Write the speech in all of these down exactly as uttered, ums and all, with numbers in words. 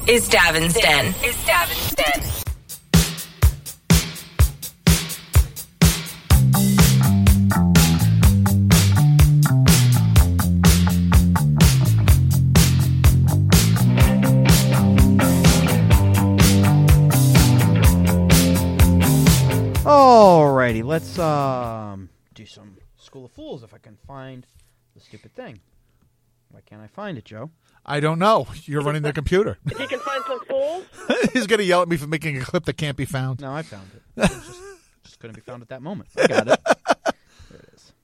is Davin's Den. Is Davin's Den. Alrighty, let's um do some School of Fools if I can find the stupid thing. Why can't I find it, Joe? I don't know. You're running the computer. If you can find some fools. He's going to yell at me for making a clip that can't be found. No, I found it. It was just, just couldn't be found at that moment. I got it. There it is.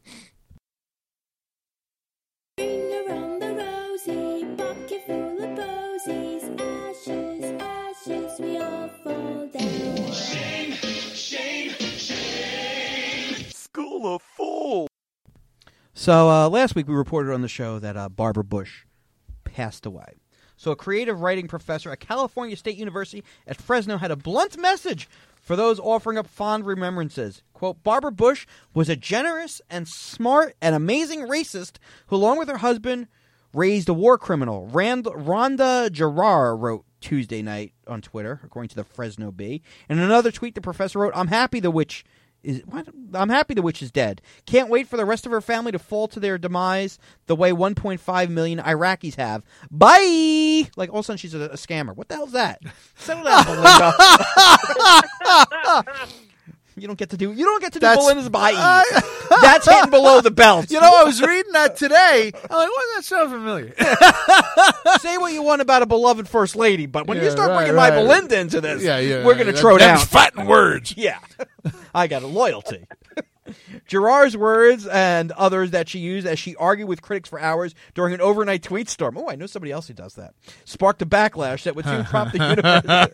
Ring around the rosy, bucket full of posies, ashes, ashes, we all fall down. Shame, shame, shame. School of Fools. So uh, last week we reported on the show that uh, Barbara Bush passed away. So a creative writing professor at California State University at Fresno had a blunt message for those offering up fond remembrances. Quote, Barbara Bush was a generous and smart and amazing racist who, along with her husband, raised a war criminal. Rand- Rhonda Gerard wrote Tuesday night on Twitter, according to the Fresno Bee. In another tweet, the professor wrote, I'm happy the witch is what? I'm happy the witch is dead. Can't wait for the rest of her family to fall to their demise the way one point five million Iraqis have. Bye! Like, all of a sudden she's a, a scammer. What the hell's that? Settle down, Belinda. You don't get to do. You don't get to do That's- Belinda's bye. I- That's hitting below the belt. You know, I was reading that today. I'm like, what? That sounds familiar. Say what you want about a beloved first lady, but when Yeah, you start right, bringing right. my Belinda into this, Yeah, yeah. we're going to That- throw down. them's fighting words. Yeah. I got a loyalty. Gerard's words and others that she used as she argued with critics for hours during an overnight tweet storm. Oh, I know somebody else who does that. Sparked a backlash that would soon prompt the university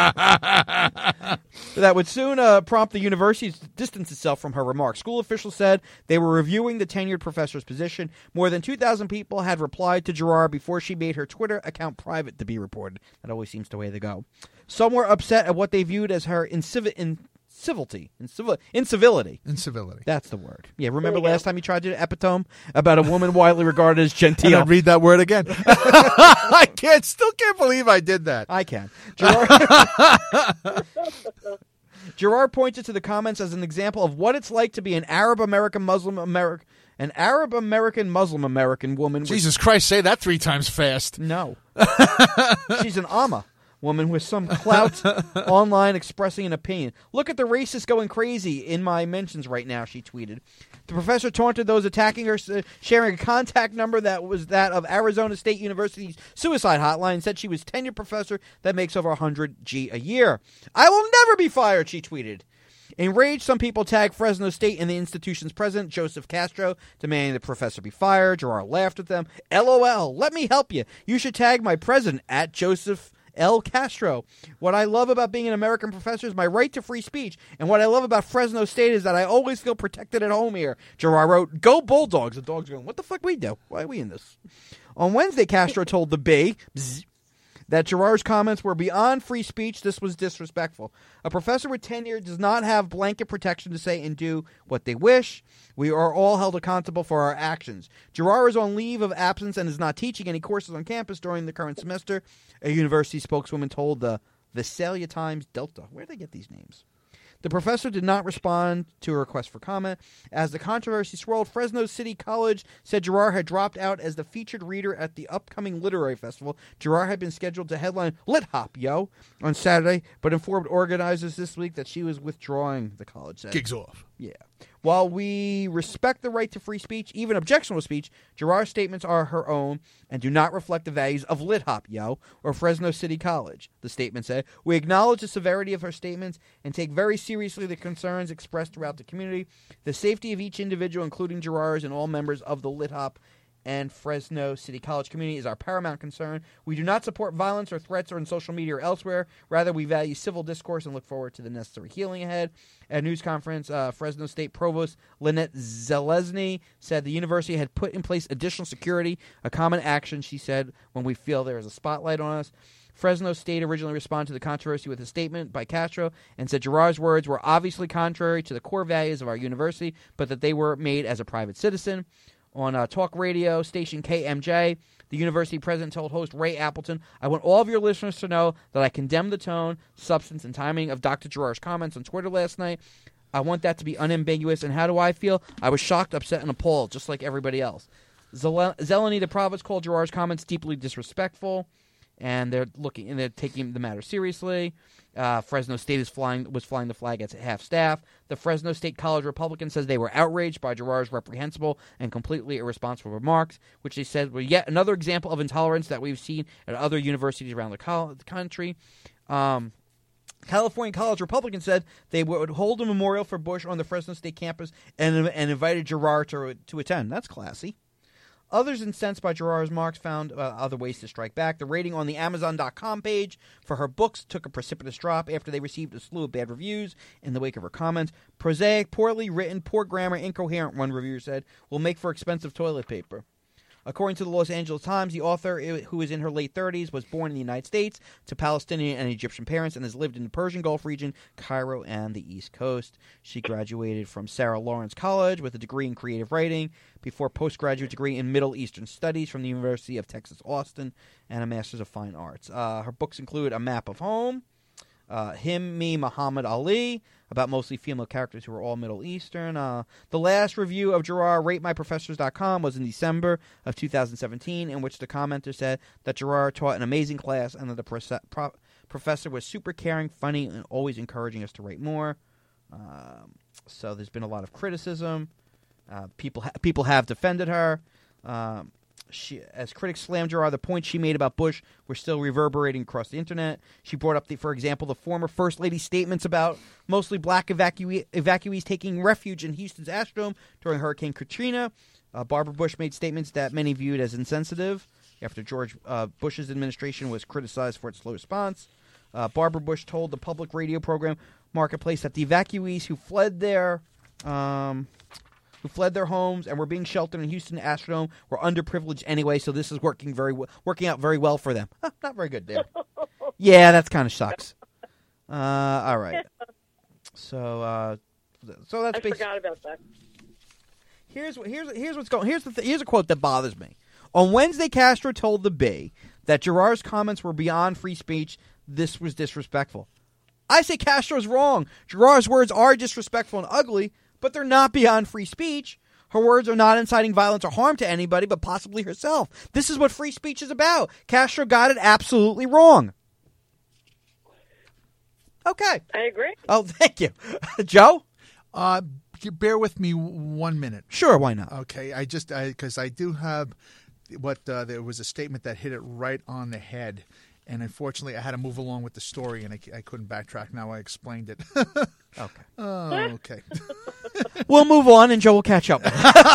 that would soon uh, prompt the university to distance itself from her remarks. School officials said they were reviewing the tenured professor's position. More than two thousand people had replied to Gerard before she made her Twitter account private to be reported. That always seems the way to go. Some were upset at what they viewed as her incivi- in Civility. Incivil- incivility. Incivility. That's the word. Yeah, remember last time you tried to do an epitome about a woman widely regarded as And genteel? I'd read that word again. I can't, still can't believe I did that. I can. Gerard, Gerard pointed to the comments as an example of what it's like to be an Arab American Muslim American, an Arab American Muslim American woman. with- Jesus Christ, say that three times fast. No. She's an Amma woman with some clout online expressing an opinion. Look at the racists going crazy in my mentions right now, she tweeted. The professor taunted those attacking her, uh, sharing a contact number that was that of Arizona State University's suicide hotline, and said she was a tenured professor that makes over one hundred G a year. I will never be fired, she tweeted. Enraged, some people tagged Fresno State and the institution's president, Joseph Castro, demanding the professor be fired. Gerard laughed at them. LOL, let me help you. You should tag my president at Joseph L. Castro. What I love about being an American professor is my right to free speech. And what I love about Fresno State is that I always feel protected at home here. Gerard wrote, Go Bulldogs. The dog's going, what the fuck we do? Why are we in this? On Wednesday, Castro told the Bee bzz, that Gerard's comments were beyond free speech. This was disrespectful. A professor with tenure does not have blanket protection to say and do what they wish. We are all held accountable for our actions. Gerard is on leave of absence and is not teaching any courses on campus during the current semester, a university spokeswoman told the Visalia Times Delta. Where did they get these names? The professor did not respond to a request for comment. As the controversy swirled, Fresno City College said Gerard had dropped out as the featured reader at the upcoming literary festival. Gerard had been scheduled to headline Lit Hop, yo, on Saturday, but informed organizers this week that she was withdrawing, the college said. Gigs off. Yeah. While we respect the right to free speech, even objectionable speech, Gerard's statements are her own and do not reflect the values of Lit Hop, yo, or Fresno City College, the statement said. We acknowledge the severity of her statements and take very seriously the concerns expressed throughout the community. The safety of each individual, including Gerard's and all members of the Lit Hop and Fresno City College community, is our paramount concern. We do not support violence or threats or in social media or elsewhere. Rather, we value civil discourse and look forward to the necessary healing ahead. At a news conference, uh, Fresno State Provost Lynette Zelezny said the university had put in place additional security, a common action, she said, when we feel there is a spotlight on us. Fresno State originally responded to the controversy with a statement by Castro and said Gerard's words were obviously contrary to the core values of our university, but that they were made as a private citizen. On uh, talk radio station K M J, The university president told host Ray Appleton, "I want all of your listeners to know that I condemn the tone, substance, and timing of Doctor Girard's comments on Twitter last night. I want that to be unambiguous. And how do I feel? I was shocked, upset, and appalled, just like everybody else." Zel- Zeleny the Provost called Girard's comments deeply disrespectful, and they're looking and they're taking the matter seriously. Uh, Fresno State is flying was flying the flag at half staff. The Fresno State College Republican says they were outraged by Girard's reprehensible and completely irresponsible remarks, which they said were yet another example of intolerance that we've seen at other universities around the, co- the country. Um, California College Republicans said they would hold a memorial for Bush on the Fresno State campus and, and invited Girard to, to attend. That's classy. Others incensed by Girard's remarks found uh, other ways to strike back. The rating on the Amazon dot com page for her books took a precipitous drop after they received a slew of bad reviews in the wake of her comments. Prosaic, poorly written, poor grammar, incoherent, one reviewer said, will make for expensive toilet paper. According to the Los Angeles Times, the author, who is in her late thirties, was born in the United States to Palestinian and Egyptian parents and has lived in the Persian Gulf region, Cairo, and the East Coast. She graduated from Sarah Lawrence College with a degree in creative writing before postgraduate degree in Middle Eastern Studies from the University of Texas Austin and a Master's of Fine Arts. Uh, her books include A Map of Home, uh, Him, Me, Muhammad Ali, about mostly female characters who are all Middle Eastern. Uh, the last review of Girard, rate my professors dot com, was in December of two thousand seventeen, in which the commenter said that Girard taught an amazing class and that the pro- pro- professor was super caring, funny, and always encouraging us to write more. Um, so there's been a lot of criticism. Uh, people ha- people have defended her. Um, she, as critics slammed Girard, the points she made about Bush were still reverberating across the internet. She brought up, the, for example, the former First Lady's statements about mostly black evacue- evacuees taking refuge in Houston's Astrodome during Hurricane Katrina. Uh, Barbara Bush made statements that many viewed as insensitive after George uh, Bush's administration was criticized for its slow response. Uh, Barbara Bush told the public radio program Marketplace that the evacuees who fled their um, who fled their homes and were being sheltered in Houston Astrodome were underprivileged anyway, so this is working very w- working out very well for them. Huh, not very good there. Yeah, that's kind of sucks. Uh, all right. So, uh, so that's I basically. forgot about that. Here's here's here's what's going. Here's the th- here's a quote that bothers me. On Wednesday, Castro told the Bee that Girard's comments were beyond free speech. This was disrespectful. I say Castro's wrong. Girard's words are disrespectful and ugly, but they're not beyond free speech. Her words are not inciting violence or harm to anybody, but possibly herself. This is what free speech is about. Castro got it absolutely wrong. Okay. I agree. Oh, thank you. Joe? Uh, bear with me one minute. Sure, why not? Okay, I just because I, I do have what uh, there was a statement that hit it right on the head, and unfortunately I had to move along with the story, and I, I couldn't backtrack. Now I explained it. Okay. Oh, okay. We'll move on, and Joe will catch up.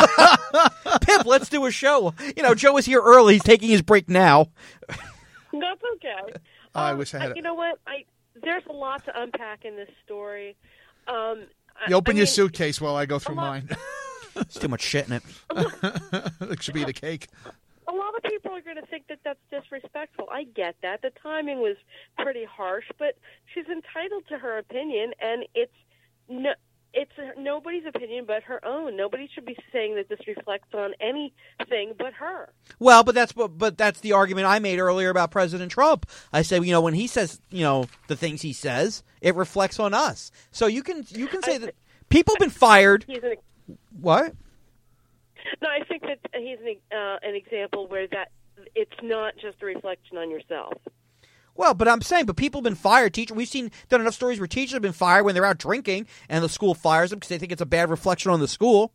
Pip, let's do a show. You know, Joe is here early. He's taking his break now. That's okay. I Um, wish I had. You know what? I there's a lot to unpack in this story. Um, I- You open I your mean, suitcase while I go through a lot- mine. There's too much shit in it. It should be the cake. A lot of people are going to think that that's disrespectful. I get that. The timing was pretty harsh, but she's entitled to her opinion, and it's no, it's nobody's opinion but her own. Nobody should be saying that this reflects on anything but her. Well, but that's what, but that's the argument I made earlier about President Trump. I said, you know, when he says, you know, the things he says, it reflects on us. So you can you can say that people have been fired. He's an, What? no, I think that he's an, uh, an example where that it's not just a reflection on yourself. Well, but I'm saying, but people have been fired. Teacher, we've seen done enough stories where teachers have been fired when they're out drinking, and the school fires them because they think it's a bad reflection on the school.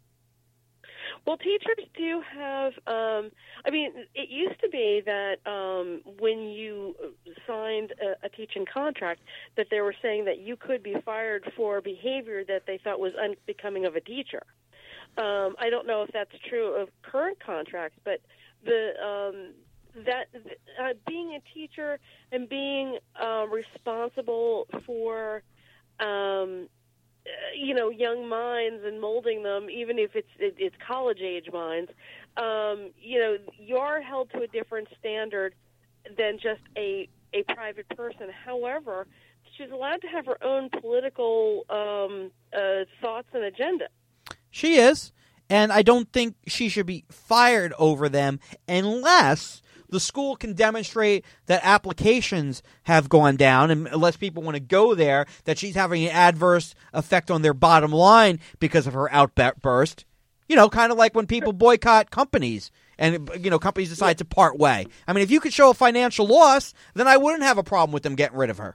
Well, teachers do have, um, I mean, it used to be that um, when you signed a, a teaching contract that they were saying that you could be fired for behavior that they thought was unbecoming of a teacher. Um, I don't know if that's true of current contracts, but the um, that uh, being a teacher and being uh, responsible for um, you know, young minds and molding them, even if it's it, it's college age minds, um, you know, you're held to a different standard than just a a private person. However, she's allowed to have her own political um, uh, thoughts and agenda. She is. And I don't think she should be fired over them unless the school can demonstrate that applications have gone down, and unless people want to go there, that she's having an adverse effect on their bottom line because of her outburst. You know, kind of like when people boycott companies and, you know, companies decide to part way. I mean, if you could show a financial loss, then I wouldn't have a problem with them getting rid of her.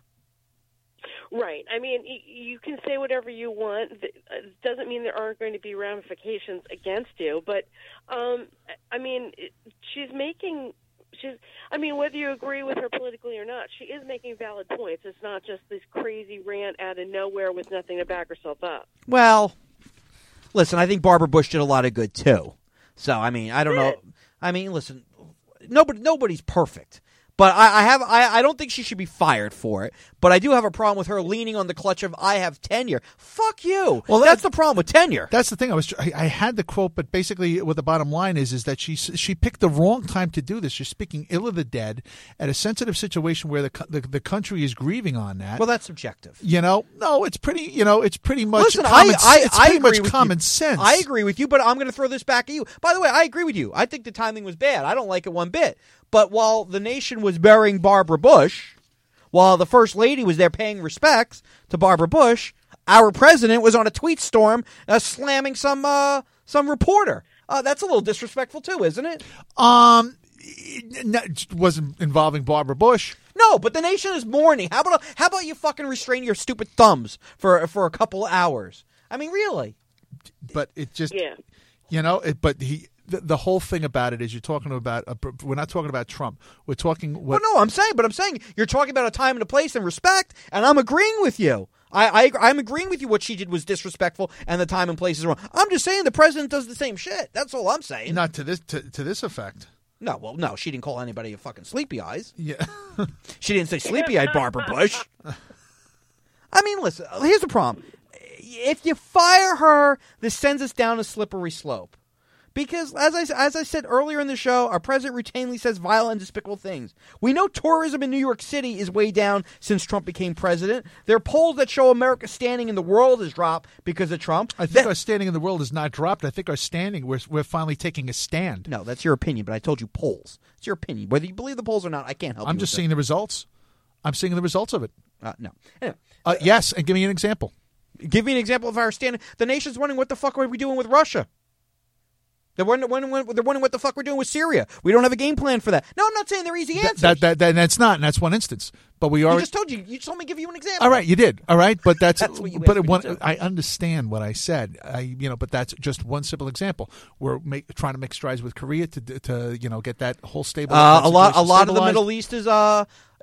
Right. I mean, y- you can say whatever you want. It doesn't mean there aren't going to be ramifications against you. But, um, I mean, it, she's making... She's, I mean, whether you agree with her politically or not, she is making valid points. It's not just this crazy rant out of nowhere with nothing to back herself up. Well, listen, I think Barbara Bush did a lot of good, too. So, I mean, I don't know. I mean, listen, nobody, nobody's perfect. But I, I have I, I don't think she should be fired for it. But I do have a problem with her leaning on the clutch of I have tenure. Fuck you. Well, that's that- the problem with tenure. That's the thing. I was I, I had the quote, but basically, what the bottom line is is that she she picked the wrong time to do this. She's speaking ill of the dead at a sensitive situation where the co- the, the country is grieving on that. Well, that's subjective. You know, no, it's pretty. You know, it's pretty much Listen, common. I, I, it's I pretty agree much with common you. sense. I agree with you, but I'm going to throw this back at you. By the way, I agree with you. I think the timing was bad. I don't like it one bit. But while the nation was burying Barbara Bush, while the First Lady was there paying respects to Barbara Bush, our president was on a tweet storm uh, slamming some uh, some reporter. Uh, that's a little disrespectful too, isn't it? Um, it wasn't involving Barbara Bush. No, but the nation is mourning. How about how about you fucking restrain your stupid thumbs for for a couple hours? I mean, really. But it just, Yeah. you know, it, but he. The, the whole thing about it is you're talking about a, we're not talking about Trump. We're talking what Well, no, I'm saying, but I'm saying you're talking about a time and a place and respect, and I'm agreeing with you. I, I I'm agreeing with you. What she did was disrespectful, and the time and place is wrong. I'm just saying the president does the same shit. That's all I'm saying. not to this to, to this effect. No, well, no, she didn't call anybody a fucking sleepy eyes. Yeah. She didn't say sleepy eyed Barbara Bush. I mean, listen. Here's the problem: if you fire her, this sends us down a slippery slope. Because, as I, as I said earlier in the show, our president routinely says vile and despicable things. We know tourism in New York City is way down since Trump became president. There are polls that show America's standing in the world has dropped because of Trump. I think That- our standing in the world is not dropped. I think our standing, we're, we're finally taking a stand. No, that's your opinion, but I told you polls. It's your opinion. Whether you believe the polls or not, I can't help you I'm with just it. seeing the results. I'm seeing the results of it. Uh, no. Anyway, Uh, yes, and give me an example. give me an example of our standing. The nation's wondering what the fuck are we doing with Russia? They're wondering, wondering, they're wondering what the fuck we're doing with Syria. We don't have a game plan for that. No, I'm not saying they're easy Th- answers. that, that, that, that's not, and that's one instance. But we you are. just told you. You told me to give you an example. All right, you did. All right, but that's, That's what you but asked it, me one, to do. I understand what I said. I you know, but that's just one simple example. We're make, trying to make strides with Korea to to you know get that whole stable. Uh, that a lot, a situation lot of the stabilized. Middle East is uh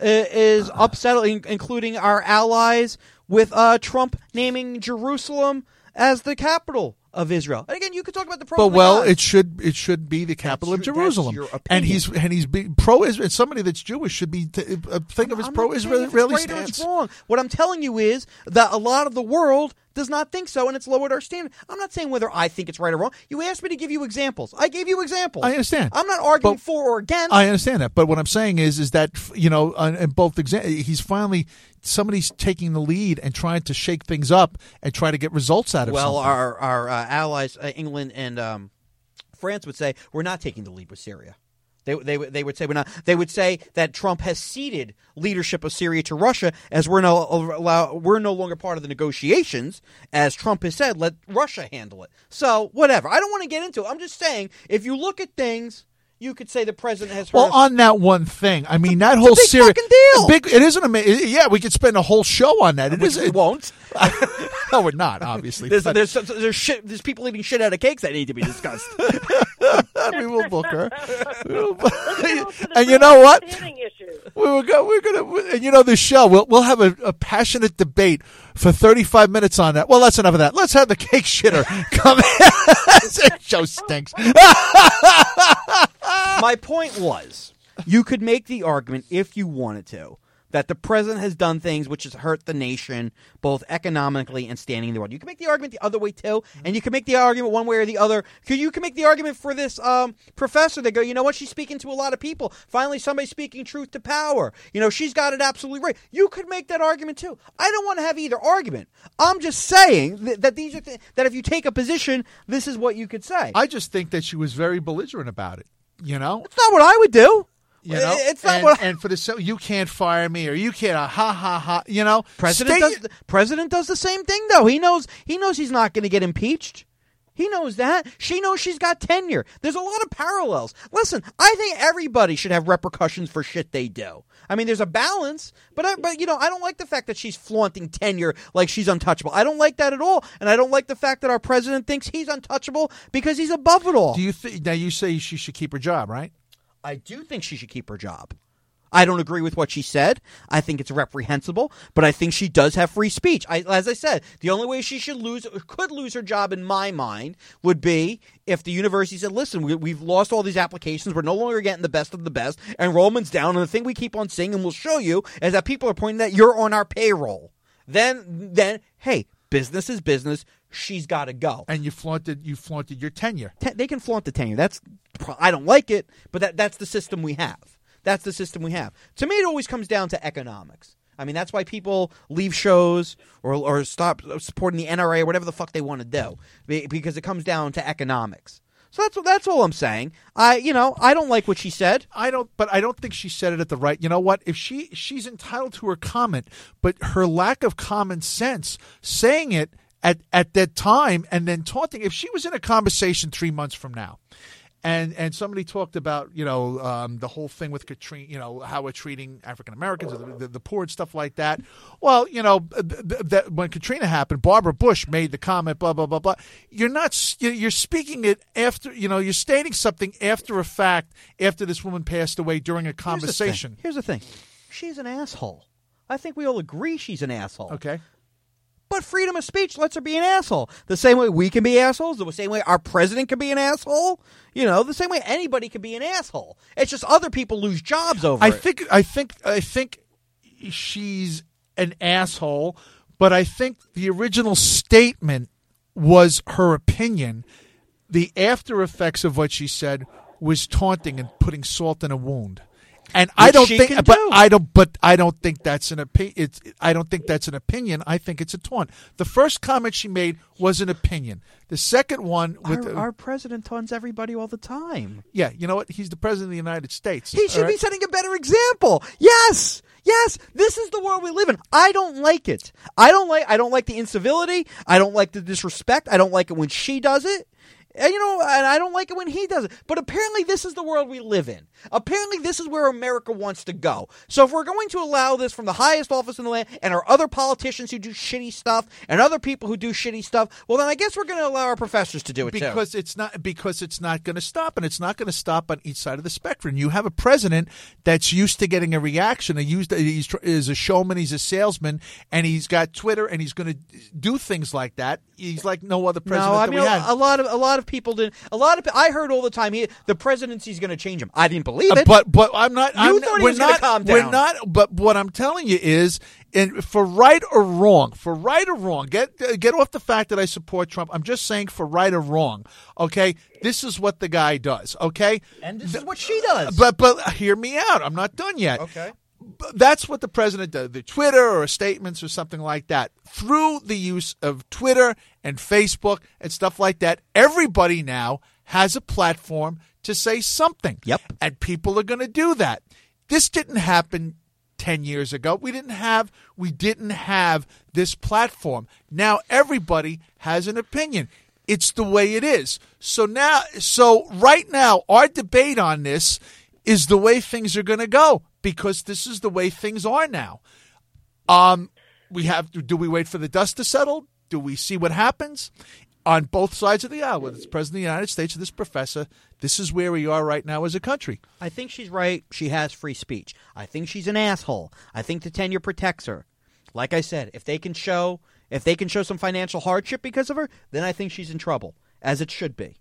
is upset, including our allies, with uh Trump naming Jerusalem as the capital of Israel. And again, you could talk about the pros. But and the well, cons. it should it should be the capital That's of your- that's Jerusalem, your and opinion. he's and he's pro Israel. Somebody that's Jewish should be t- uh, think of his I'm pro not saying Israeli if it's right or stance. it's wrong. What I'm telling you is that a lot of the world does not think so, and it's lowered our standard. I'm not saying whether I think it's right or wrong. You asked me to give you examples. I gave you examples. I understand. I'm not arguing But- for or against. I understand that, but what I'm saying is, is that you know, uh, in both exa- he's finally somebody's taking the lead and trying to shake things up and try to get results out of well, something. our our uh, allies, uh, England and um, France, would say we're not taking the lead with Syria. They they would- they would say we're not. They would say that Trump has ceded leadership of Syria to Russia, as we're no allow, we're no longer part of the negotiations. As Trump has said, let Russia handle it. So whatever. I don't want to get into it. I'm just saying, if you look at things, you could say the president has. Well, hurt us. on that one thing, I mean that whole a big series. fucking deal. Big, it isn't amazing. Yeah, we could spend a whole show on that. It Which is. we It, won't. no, we're not. Obviously, There's but there's there's shit. There's people eating shit out of cakes that need to be discussed. we will book her. We will book- Let's go to the and you real know what? standing issue. We were go, we're gonna, and you know, the show. We'll we'll have a, a passionate debate for thirty-five minutes on that. Well, that's enough of that. Let's have the cake shitter come in. This show stinks. My point was, you could make the argument, if you wanted to, that the president has done things which has hurt the nation, both economically and standing in the world. You can make the argument the other way, too, and you can make the argument one way or the other. You can make the argument for this um, professor. They go, you know what, she's speaking to a lot of people. Finally, somebody's speaking truth to power. You know, she's got it absolutely right. You could make that argument, too. I don't want to have either argument. I'm just saying that, that these are th- that if you take a position, this is what you could say. I just think that she was very belligerent about it, you know? It's not what I would do. You know, it's not and, what I, and for the you can't fire me or you can't uh, ha ha ha. You know, president Stay, does president does the same thing though. He knows he knows he's not going to get impeached. He knows that. She knows she's got tenure. There's a lot of parallels. Listen, I think everybody should have repercussions for shit they do. I mean, there's a balance, but I, but you know, I don't like the fact that she's flaunting tenure like she's untouchable. I don't like that at all, and I don't like the fact that our president thinks he's untouchable because he's above it all. Do you think now? You say she should keep her job, right? I do think she should keep her job. I don't agree with what she said. I think it's reprehensible, but I think she does have free speech. I, as I said, the only way she should lose, or could lose her job in my mind, would be if the university said, listen, we, we've lost all these applications. We're no longer getting the best of the best. Enrollment's down. And the thing we keep on saying, and we'll show you, is that people are pointing that you're on our payroll. Then, then, hey, business is business. She's got to go. And you flaunted, you flaunted your tenure. Te- they can flaunt the tenure. That's, I don't like it, but that, that's the system we have. That's the system we have. To me, it always comes down to economics. I mean, that's why people leave shows or or stop supporting the N R A or whatever the fuck they want to do, because it comes down to economics. So that's that's all I'm saying. I you know I don't like what she said. I don't, but I don't think she said it at the right. You know what? If she she's entitled to her comment, but her lack of common sense saying it at at that time and then taunting. If she was in a conversation three months from now. And and somebody talked about, you know, um, the whole thing with Katrina, you know, how we're treating African Americans, the, the, the poor and stuff like that. Well, you know, th- th- that when Katrina happened, Barbara Bush made the comment, blah, blah, blah, blah. You're not, you're speaking it after, you know, you're stating something after a fact, after this woman passed away during a conversation. Here's the thing. Here's the thing. She's an asshole. I think we all agree she's an asshole. Okay. But freedom of speech lets her be an asshole. The same way we can be assholes, the same way our president can be an asshole, you know, the same way anybody can be an asshole. It's just other people lose jobs over I it. think I think I think she's an asshole, but I think the original statement was her opinion. The after effects of what she said was taunting and putting salt in a wound. And Which I don't she think, can but do. I don't, but I don't think that's an opinion. It's, I don't think that's an opinion. I think it's a taunt. The first comment she made was an opinion. The second one, with Our, the, our president taunts everybody all the time. yeah, you know what? He's the president of the United States. He should all be right? setting a better example. Yes, yes. This is the world we live in. I don't like it. I don't like. I don't like the incivility. I don't like the disrespect. I don't like it when she does it. And, you know, and I don't like it when he does it. But apparently this is the world we live in. Apparently this is where America wants to go. So if we're going to allow this from the highest office in the land and our other politicians who do shitty stuff and other people who do shitty stuff, well, then I guess we're going to allow our professors to do it too. because it's not because it's not going to stop, and it's not going to stop on each side of the spectrum. You have a president that's used to getting a reaction. Used to, he's is a showman, he's a salesman, and he's got Twitter, and he's going to do things like that. He's like no other president No, I that mean we had. a lot of a lot of people didn't. A lot of I heard all the time. He, the presidency's going to change him. I didn't believe Uh, it. but but I'm not. You I'm, thought he we're was gonna not. calm We're down. not. But what I'm telling you is, and for right or wrong, for right or wrong, get uh, get off the fact that I support Trump. I'm just saying for right or wrong. Okay, this is what the guy does. Okay, and this is what she does. but but hear me out. I'm not done yet. okay. That's what the president does, the Twitter or statements or something like that. Through the use of Twitter and Facebook and stuff like that, everybody now has a platform to say something. Yep. And people are going to do that. This didn't happen ten years ago. We didn't have we didn't have this platform. Now everybody has an opinion. It's the way it is. So now so right now our debate on this is the way things are going to go, because this is the way things are now. Um, we have do we wait for the dust to settle? Do we see what happens on both sides of the aisle? Whether it's the president of the United States or this professor, this is where we are right now as a country. I think she's right. She has free speech. I think she's an asshole. I think the tenure protects her. Like I said, if they can show if they can show some financial hardship because of her, then I think she's in trouble, as it should be.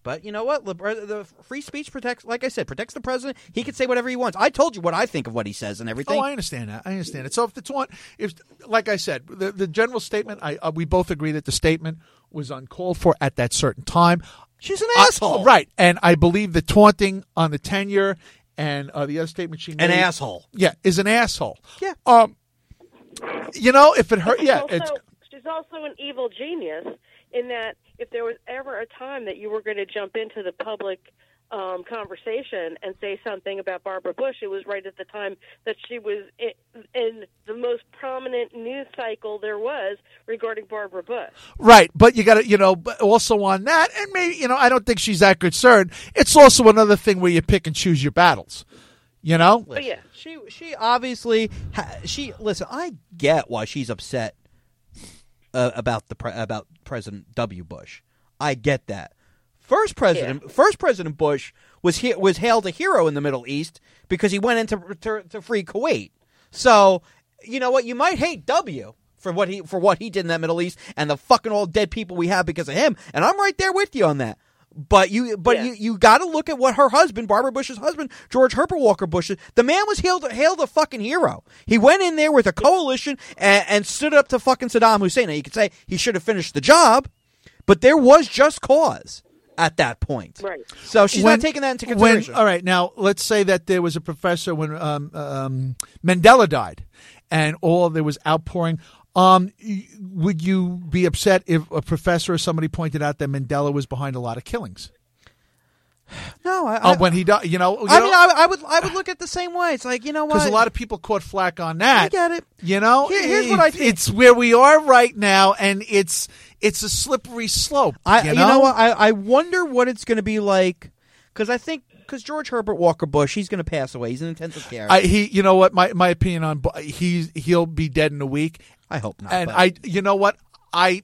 But you know what? The, the free speech protects, like I said, protects the president. He can say whatever he wants. I told you what I think of what he says and everything. Oh, I understand that. I understand it. So if the taunt, if like I said, the the general statement, I uh, we both agree that the statement was uncalled for at that certain time. She's an I- asshole. right? And I believe the taunting on the tenure and uh, the other statement she made, An asshole. yeah, is an asshole. Yeah. Um, you know, if it hurt, She's yeah, also, it's she's also an evil genius in that if there was ever a time that you were going to jump into the public um, conversation and say something about Barbara Bush, it was right at the time that she was in, in the most prominent news cycle there was regarding Barbara Bush. right. But you got to, you know, but also on that, and maybe, you know, I don't think she's that concerned. It's also another thing where you pick and choose your battles. You know, But yeah, She she obviously ha- she listen. I get why she's upset uh, about the pre- about President W. Bush. I get that. First president, first President Bush was he- was hailed a hero in the Middle East because he went into to, to free Kuwait. So you know what? You might hate W for what he for what he did in that Middle East and the fucking all dead people we have because of him. And I'm right there with you on that. But you, but Yeah. you, you got to look at what her husband, Barbara Bush's husband, George Herbert Walker Bush, the man was hailed, hailed a fucking hero. He went in there with a coalition and, and stood up to fucking Saddam Hussein. Now you could say he should have finished the job, but there was just cause at that point. Right. So she's When- not taking that into when, consideration. all right, now let's say that there was a professor when um, um, Mandela died, and all there was outpouring. Um, y- would you be upset if a professor or somebody pointed out that Mandela was behind a lot of killings? No, I, Uh, I, when he died, you know, I mean, I, I would, I would look at it the same way. It's like, you know what? because a lot of people caught flack on that. I get it. You know, Here- here's what I It- think. It's where we are right now, and it's it's a slippery slope. I, you you know, know what? I, I wonder what it's going to be like because I think because George Herbert Walker Bush, he's going to pass away. He's in intensive care. I, he, you know what? My my opinion on Bu- he's he'll be dead in a week. I hope not. And but- I, you know what, I,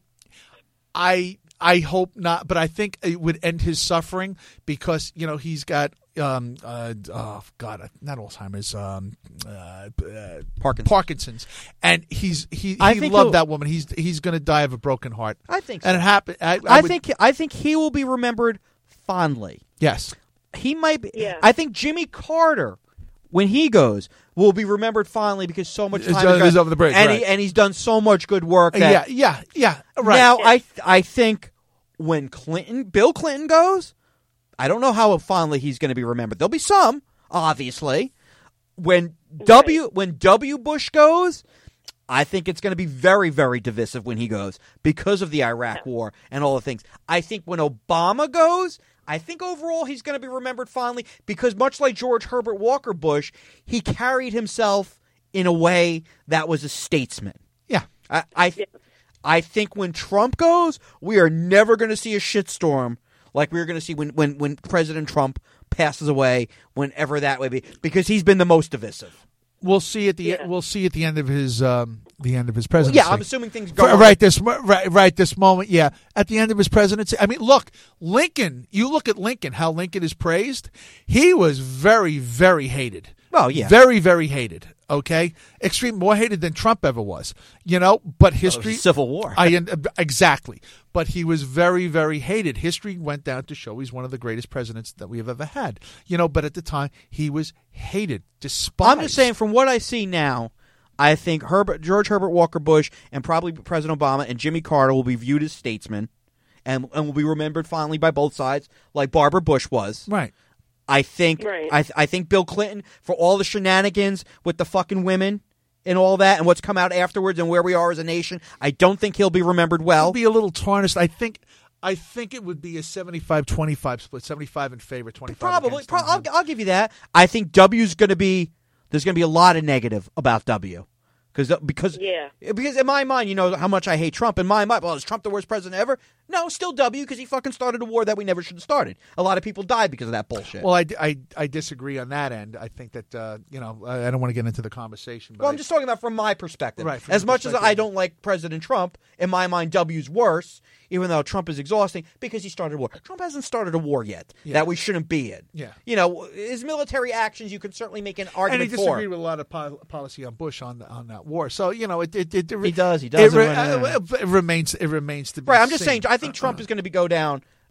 I, I hope not, but I think it would end his suffering because you know he's got um uh oh god not Alzheimer's um uh, uh Parkinson's. Parkinson's and he's he I he think loved he'll- that woman. He's he's going to die of a broken heart. I think and so. it happened. I, I, I would- think I think he will be remembered fondly. yes. He might be. Yeah. I think Jimmy Carter, when he goes, will be remembered fondly because so much It's- time has it's gone- over the bridge, and right. he and he's done so much good work. Uh, That yeah, yeah, yeah. Right. Now I I think when Clinton, Bill Clinton goes, I don't know how fondly he's going to be remembered. There'll be some, obviously. When W when W Bush goes, I think it's going to be very, very divisive when he goes because of the Iraq War and all the things. I think when Obama goes, I think overall he's going to be remembered fondly because much like George Herbert Walker Bush, he carried himself in a way that was a statesman. yeah. I I, th- I think when Trump goes, we are never going to see a shitstorm like we were going to see when, when, when President Trump passes away, whenever that may be, because he's been the most divisive. We'll see at the Yeah. we'll see at the end of his um the end of his presidency. Yeah, I'm assuming things go For- right this mo- right right this moment. Yeah, at the end of his presidency. I mean, look, Lincoln. You look at Lincoln. How Lincoln is praised. He was very very hated. Well, yeah. very very hated. Okay, extreme more hated than Trump ever was. You know, but history Civil War. I exactly. But he was very, very hated. History went down to show he's one of the greatest presidents that we have ever had. You know, but at the time he was hated, despised. I'm just saying, from what I see now, I think Herbert, George Herbert Walker Bush and probably President Obama and Jimmy Carter will be viewed as statesmen and, and will be remembered fondly by both sides, like Barbara Bush was. right. I think Right. I, th- I think Bill Clinton, for all the shenanigans with the fucking women and all that and what's come out afterwards and where we are as a nation, I don't think he'll be remembered well. It'll be a little tarnished. I think. I think it would be a seventy-five twenty-five split. seventy-five in favor, twenty-five Probably. against Pro- on I'll, him. I'll give you that. I think W's going to be – there's going to be a lot of negative about W. Cause, because, Yeah. because in my mind, you know how much I hate Trump. In my mind, well, is Trump the worst president ever? No, still W because he fucking started a war that we never should have started. A lot of people died because of that bullshit. Well, I, I, I disagree on that end. I think that uh, you know I I don't want to get into the conversation. But Well, I- I'm just talking about from my perspective. Right, from as your much as perspective. I don't like President Trump, in my mind, W's worse, even though Trump is exhausting, because he started a war. Trump hasn't started a war yet Yeah. that we shouldn't be in. Yeah. You know, his military actions, you could certainly make an and argument he for. disagreed with a lot of po- policy on Bush on the, on that war. So you know it it, it, it He does, he does. It, re- Right, right, right. uh, it remains it remains to be Right, I'm just seen. saying, I think Trump is going to be go down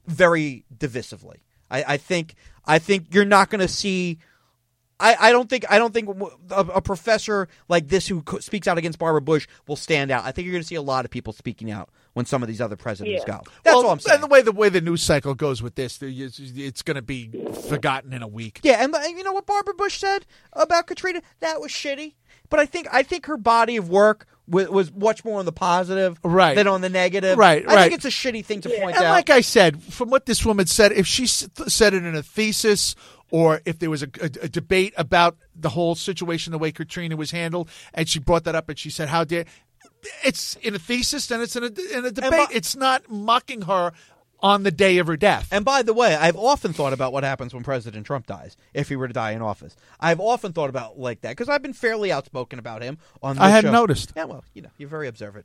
very divisively. I, I think I think you're not going to see. I, I don't think I don't think a, a professor like this who co- speaks out against Barbara Bush will stand out. I think you're going to see a lot of people speaking out when some of these other presidents Yeah. go. That's well, all I'm saying. And the way the way the news cycle goes with this, it's, it's going to be forgotten in a week. Yeah, and, and you know what Barbara Bush said about Katrina? That was shitty. But I think I think her body of work was, was much more on the positive Right. than on the negative. Right, I right. think it's a shitty thing to point And out. like I said, from what this woman said, if she s- said it in a thesis or if there was a, a, a debate about the whole situation, the way Katrina was handled, and she brought that up and she said, how dare, it's in a thesis and it's in a, in a debate. by- It's not mocking her on the day of her death. And by the way, I've often thought about what happens when President Trump dies, if he were to die in office. I've often thought about like that because I've been fairly outspoken about him on this I hadn't show. noticed. Yeah, well, you know, you're very observant.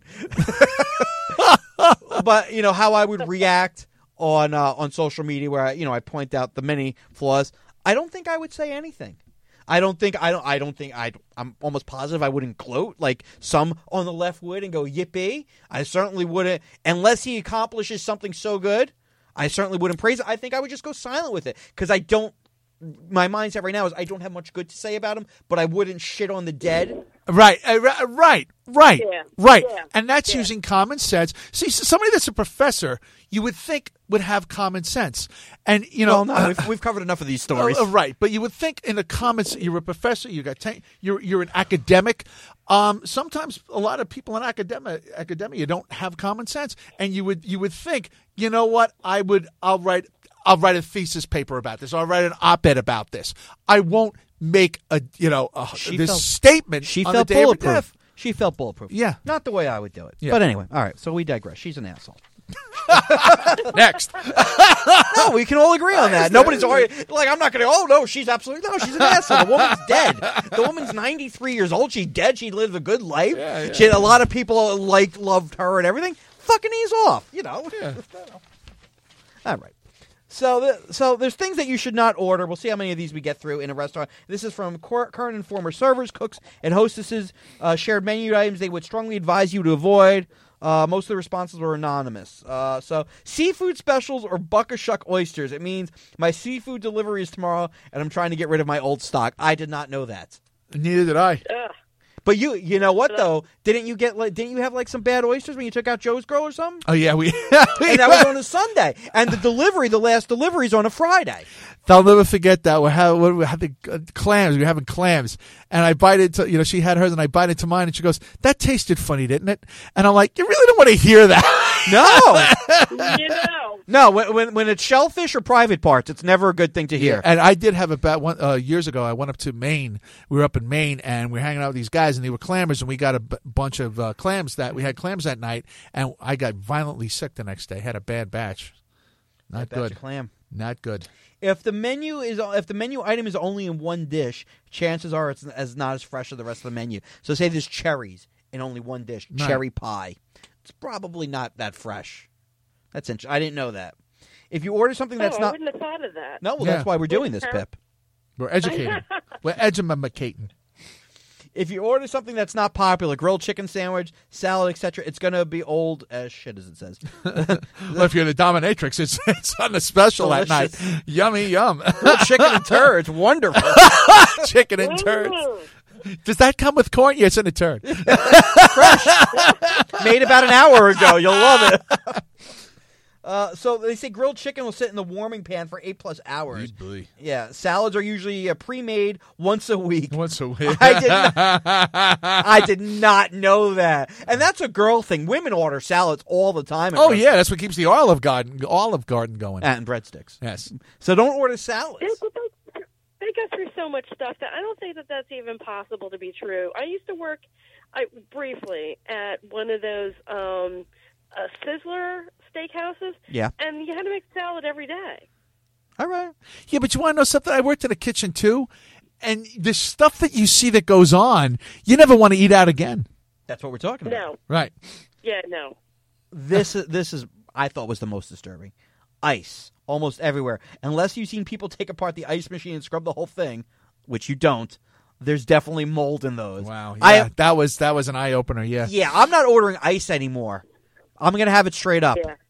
But you know how I would react on uh, on social media, where I, you know I point out the many flaws. I don't think I would say anything. I don't think I don't I don't think I I'm almost positive I wouldn't gloat like some on the left would and go yippee. I certainly wouldn't unless he accomplishes something so good. I certainly wouldn't praise it. I think I would just go silent with it because I don't. My mindset right now is I don't have much good to say about him, but I wouldn't shit on the dead. Right, uh, ri- right, right, Yeah, right. yeah, And that's yeah. using common sense. See, s- somebody that's a professor, you would think would have common sense. And, you know, Well, no, we've, we've covered enough of these stories. Uh, uh, right, but you would think in the comments, you're a professor, you got ten, you're you're an academic. Um, sometimes a lot of people in academia academia don't have common sense, and you would you would think, you know what, I would I'll write I'll write a thesis paper about this. I'll write an op-ed about this. I won't make a you know a, She this felt- statement She on felt the day of her bulletproof. death. She felt bulletproof. Yeah. Not the way I would do it. Yeah. But anyway, all right, so we digress. She's an asshole. Next, No, we can all agree on that. Nobody's already, like, I'm not going to, oh, no, she's absolutely, no, she's an asshole. The woman's dead. The woman's ninety-three years old. She's dead. She lived a good life. She had a lot of people, like, loved her and everything. Fucking ease off, you know. All right. So, the, so there's things that you should not order. We'll see how many of these we get through in a restaurant. This is from cor- current and former servers, cooks, and hostesses. Uh, shared menu items they would strongly advise you to avoid. Uh, most of the responses were anonymous. Uh, so, seafood specials or buck-a-shuck oysters. It means my seafood delivery is tomorrow, and I'm trying to get rid of my old stock. I did not know that. neither did I. Ugh. But you, you know what though? Didn't you get like? Didn't you have like some bad oysters when you took out Joe's Grill or something? Oh yeah, we. And that was on a Sunday, and the delivery, the last delivery, is on a Friday. I'll never forget that. We had, we had the uh, clams. We were having clams. And I bite into, you know, she had hers and I bite into mine and she goes, that tasted funny, didn't it? And I'm like, you really don't want to hear that. No, You know. no. When, when when it's shellfish or private parts, it's never a good thing to hear. And I did have a bad one, uh, years ago. I went up to Maine. We were up in Maine and we were hanging out with these guys and they were clammers and we got a b- bunch of uh, clams that we had clams that night. And I got violently sick the next day. Had a bad batch. Not Batch of good. clam. Not good. If the menu is if the menu item is only in one dish, chances are it's as not as fresh as the rest of the menu. So say there's cherries in only one dish, Right. cherry pie. It's probably not that fresh. That's interesting. I didn't know that. If you order something that's oh, I not wouldn't have thought of that. no, well Yeah. that's why we're doing this, Pip. We're educating. We're edumacating. If you order something that's not popular, grilled chicken sandwich, salad, et cetera, it's gonna be old as shit, as it says. Well, if you're the dominatrix, it's it's on the special that night. Delicious. Yummy, yum. Grilled chicken and turds, wonderful. Chicken and turds. Mm. Does that come with corn? Yes, in a turd. Made about an hour ago. You'll love it. Uh, so they say grilled chicken will sit in the warming pan for eight plus hours. Yeah, salads are usually uh, pre-made once a week. Once a week. I did not, I did not know that, and that's a girl thing. Women order salads all the time. at Oh restaurants. yeah, that's what keeps the Olive Garden Olive Garden going. and breadsticks. Yes. So don't order salads. They, they- they go through so much stuff that I don't think that that's even possible to be true. I used to work I, briefly at one of those um, uh, Sizzler steakhouses, Yeah. and you had to make salad every day. All right. Yeah, but you want to know something? I worked in a kitchen too, and the stuff that you see that goes on, you never want to eat out again. That's what we're talking about. No, Right. yeah, no. This is this is I thought was the most disturbing. Ice almost everywhere. Unless you've seen people take apart the ice machine and scrub the whole thing, which you don't. There's definitely mold in those. Wow. I Yeah, that was that was an eye opener. Yeah. yeah, I'm not ordering ice anymore. I'm gonna have it straight up. Yeah.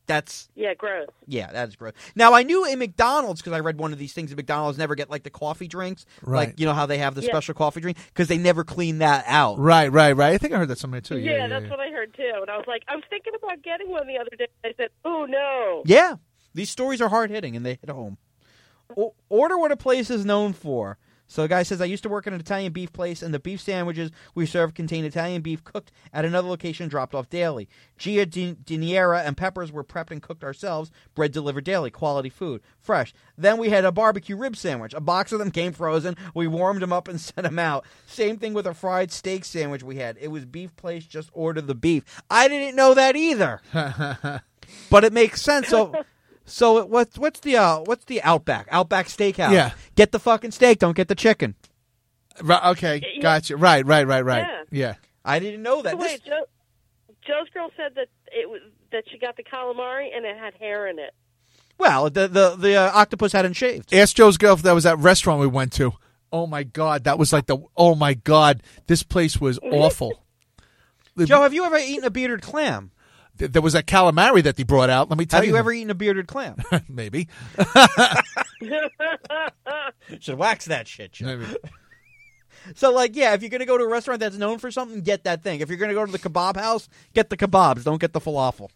That's Yeah, gross. yeah, that's gross. Now I knew in McDonald's because I read one of these things. At McDonald's never get like the coffee drinks, Right. like you know how they have the Yeah. special coffee drink because they never clean that out. Right, right, right. I think I heard that somewhere too. Yeah, Yeah, yeah, that's yeah. what I heard too. And I was like, I was thinking about getting one the other day. I said, oh no. Yeah, these stories are hard hitting and they hit home. O- order what a place is known for. So the guy says, I used to work at an Italian beef place, and the beef sandwiches we served contained Italian beef cooked at another location and dropped off daily. Gia di- Diniera and peppers were prepped and cooked ourselves. Bread delivered daily. Quality food. Fresh. Then we had a barbecue rib sandwich. A box of them came frozen. We warmed them up and sent them out. Same thing with a fried steak sandwich we had. It was beef place, just order the beef. I didn't know that either. But it makes sense. So... So what's what's the uh, what's the Outback Outback Steakhouse? Yeah. Get the fucking steak, don't get the chicken. Right, okay, Yeah. gotcha. Right, right, right, right. Yeah. Yeah. I didn't know that. So This- wait, Joe, Joe's girl said that it was that she got the calamari and it had hair in it. well, the the the uh, octopus hadn't shaved. Ask Joe's girl if that was that restaurant we went to. Oh my God, that was like the. Oh my God, this place was awful. Joe, have you ever eaten a bearded clam? Th- There was that calamari that they brought out. Let me tell Have you. you ever eaten a bearded clam? Maybe. Should wax that shit, Joe. Maybe. So, like, yeah, if you're going to go to a restaurant that's known for something, get that thing. If you're going to go to the kebab house, get the kebabs. Don't get the falafel.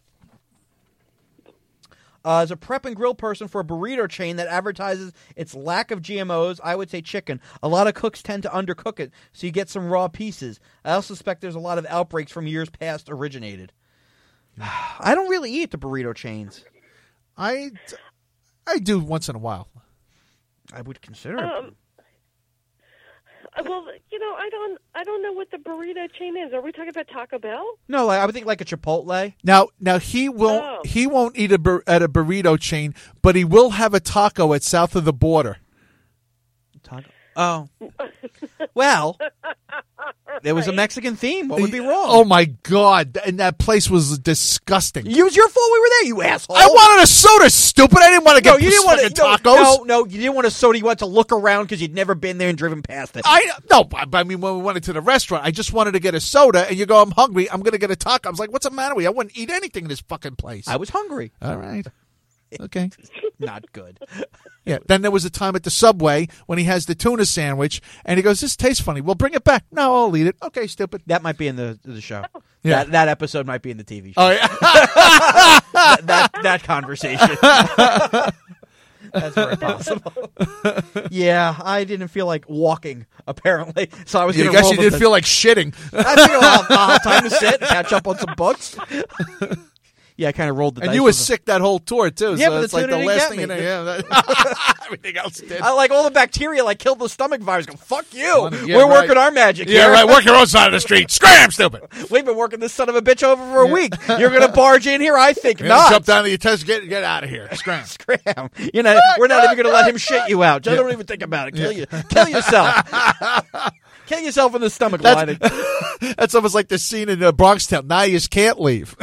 Uh, as a prep and grill person for a burrito chain that advertises its lack of G M Os, I would say chicken. A lot of cooks tend to undercook it, so you get some raw pieces. I also suspect there's a lot of outbreaks from years past originated. I don't really eat the burrito chains. I, I do once in a while. I would consider it. Um, uh, well, you know, I don't, I don't know what the burrito chain is. Are we talking about Taco Bell? No, like, I would think like a Chipotle. Now, now he won't. Oh. He won't eat a bur- at a burrito chain, but he will have a taco at south of the border. Taco. Oh. Well, there was a Mexican theme. What would be wrong? Oh my God! And that place was disgusting. It was your fault we were there, you asshole. I wanted a soda, stupid. I didn't want to get No, you didn't want to fucking no, tacos. no, no, you didn't want a soda. You wanted to look around because you'd never been there and driven past it. I no, but I mean when we went into the restaurant, I just wanted to get a soda, and you go, "I'm hungry. I'm going to get a taco." I was like, "What's the matter with you? I wouldn't eat anything in this fucking place." I was hungry. All right, okay, Not good. yeah. Then there was a time at the Subway when he has the tuna sandwich, and he goes, "This tastes funny. Well, bring it back." No, I'll eat it. Okay, stupid. That might be in the the show. Yeah. That that episode might be in the T V show. Oh yeah. that, that that conversation. That's very possible. Yeah, I didn't feel like walking apparently, so I was. I gonna guess roll you the did thing. feel like shitting. I figured I'll have, I'll have time to sit, and catch up on some books. Yeah, I kind of rolled the And dice you were with them. sick that whole tour too. Yeah, so but the it's like tuna the didn't last get thing me. in there. Yeah, that- everything else did. I like all the bacteria like killed the stomach virus. Go fuck you. Yeah, We're right. working our magic Yeah, here. right. Work your own side of the street. Scram, stupid. We've been working this son of a bitch over for a week. You're gonna barge in here? I think Yeah, not. jump down to your test. Get get out of here. Scram. Scram. You know, we're not even gonna let him shit you out. Just don't even think about it. Kill you. Kill yourself. Kill yourself in the stomach lining. That's, that's almost like the scene in uh, Bronx Town. Now you just can't leave.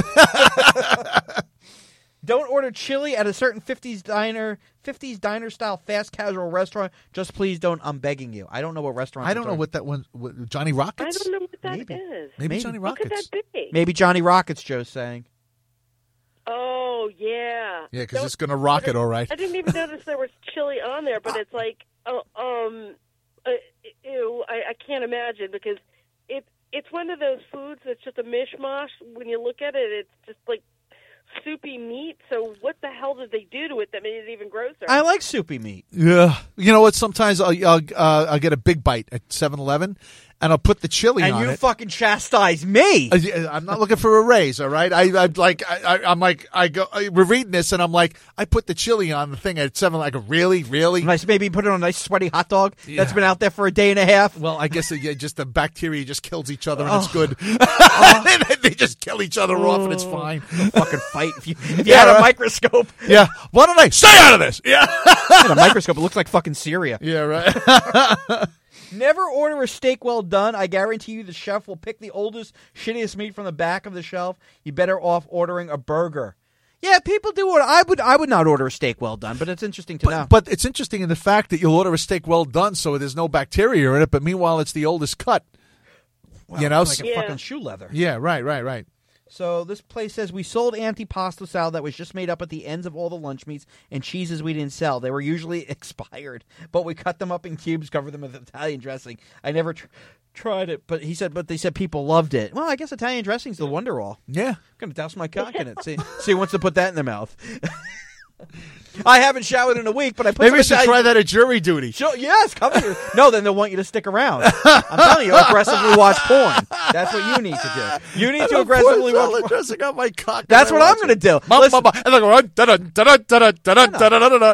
Don't order chili at a certain fifties diner, fifties diner style fast casual restaurant. Just please don't. I'm begging you. I don't know what restaurant. I don't know what that one. What, Johnny I Rockets. don't know what that is. Maybe. Maybe, Maybe. Johnny What could Rockets. that be? Maybe Johnny Rockets. Joe's saying. Oh yeah. Yeah, because Don't- it's gonna rock it all right. I didn't even notice there was chili on there, but it's like, uh, um, uh, ew, I, I can't imagine because it it's one of those foods that's just a mishmash. When you look at it, it's just like soupy meat. So what the hell did they do to it that made it even grosser? I like soupy meat. Yeah, you know what? Sometimes I'll I'll, uh, I'll get a big bite at seven eleven, and I'll put the chili And on you it. fucking chastise me. I- I'm not looking for a raise, all right? I, I'm like, I, I- I'm like, I go, I, we're reading this, and I'm like, I put the chili on the thing at seven. I go, really, really? Nice, maybe put it on a nice sweaty hot dog Yeah. that's been out there for a day and a half. Well, I guess it, yeah, just the bacteria just kills each other, and Oh. it's good. They just kill each other off, and it's fine. Fucking fight. If you, if you Yeah, had a right. microscope, Yeah. Why don't I stay out of this? Yeah. had a microscope, it looks like fucking Syria. Yeah. Right. Never order a steak well done. I guarantee you the chef will pick the oldest, shittiest meat from the back of the shelf. You better off ordering a burger. Yeah, people do order. I would I would not order a steak well done, but it's interesting to know. But, but it's interesting in the fact that you'll order a steak well done, so there's no bacteria in it. But meanwhile, it's the oldest cut. Well, you know, like a Yeah. fucking shoe leather. Yeah. Right. Right. Right. So this place says we sold antipasto salad that was just made up at the ends of all the lunch meats and cheeses we didn't sell. They were usually expired, but we cut them up in cubes, covered them with Italian dressing. I never tr- tried it, but he said, but they said people loved it. Well, I guess Italian dressing's the wonder all. Yeah. I'm gonna douse my cock in it. See, see who wants to put that in their mouth. I haven't showered in a week, but I put Maybe some we should Italian- try that at jury duty. Sure, yes, come here. No, then they'll want you to stick around. I'm telling you, aggressively watch porn. That's what you need to do. You need to aggressively watch porn. dressing up my cock. That's what I'm going to do. Mama, Listen, mama. And like, run, da, da, da, da, da, da, da, da, da, da.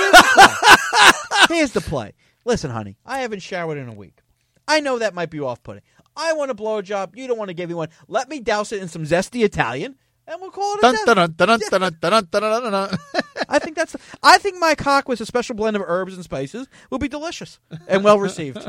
here's the play. Listen, honey, I haven't showered in a week. I know that might be off-putting. I want a blowjob. You don't want to give me one. Let me douse it in some zesty Italian, and we'll call it a Dun, day. dun, dun, dun, dun, dun, dun, dun, dun, dun. I think that's. I think my cock with a special blend of herbs and spices will be delicious and well received.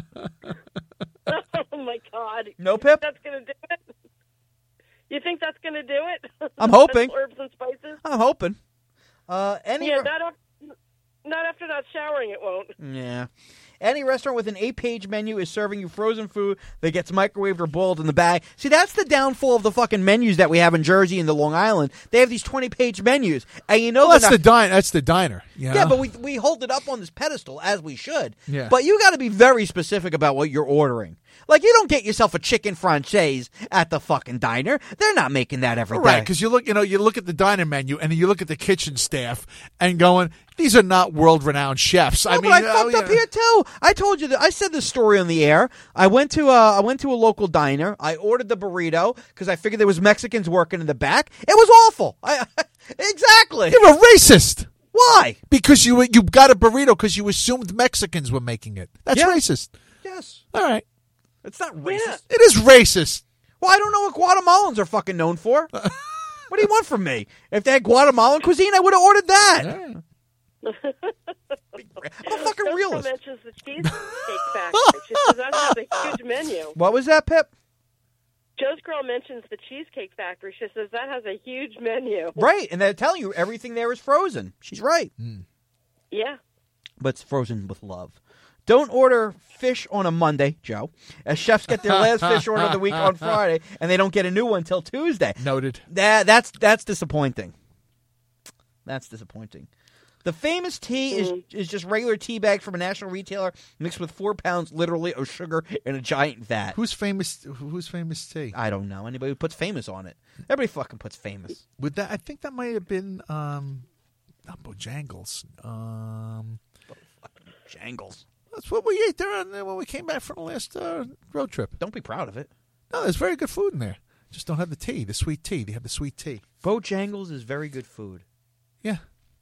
Oh my God! No, You think Pip? That's gonna do it. You think that's gonna do it? I'm hoping. Herbs and spices. I'm hoping. Uh, any Yeah, not after, not after not showering, it won't. Yeah. Any restaurant with an eight-page menu is serving you frozen food that gets microwaved or boiled in the bag. See, that's the downfall of the fucking menus that we have in Jersey and the Long Island. They have these twenty-page menus, and you know Well, that's they're the not- diner. That's the diner. You Yeah, know? but we we hold it up on this pedestal as we should. Yeah. But you got to be very specific about what you're ordering. Like, you don't get yourself a chicken franchise at the fucking diner. They're not making that every day. Right, because you look, you know, you look at the diner menu and then you look at the kitchen staff and going, these are not world-renowned chefs. No, I mean, but I oh, fucked yeah. up here too. I told you that. I said this story on the air. I went to uh, I went to a local diner. I ordered the burrito because I figured there was Mexicans working in the back. It was awful. I, exactly. You're a racist. Why? Because you you got a burrito because you assumed Mexicans were making it. That's Yeah. racist. Yes. All right. It's not racist. Yeah. It is racist. Well, I don't know what Guatemalans are fucking known for. What do you want from me? If they had Guatemalan cuisine, I would have ordered that. I'm a fucking Joe's realist. Girl mentions the Cheesecake Factory. She says that has a huge menu. What was that, Pip? Joe's Girl mentions the Cheesecake Factory. She says that has a huge menu. Right, and they're telling you everything there is frozen. She's right. Yeah. But it's frozen with love. Don't order fish on a Monday, Joe, as chefs get their last fish order of the week on Friday, and they don't get a new one until Tuesday. Noted. That that's that's disappointing. That's disappointing. The famous tea is is just regular tea bag from a national retailer mixed with four pounds, literally, of sugar in a giant vat. Who's famous? Who's famous tea? I don't know anybody who puts famous on it. Everybody fucking puts famous. Would that? I think that might have been um, not Bojangles. Um, Jangles. that's what we ate there on, when we came back from the last uh, road trip. Don't be proud of it. No, there's very good food in there. Just don't have the tea, the sweet tea. They have the sweet tea. Bojangles is very good food. Yeah.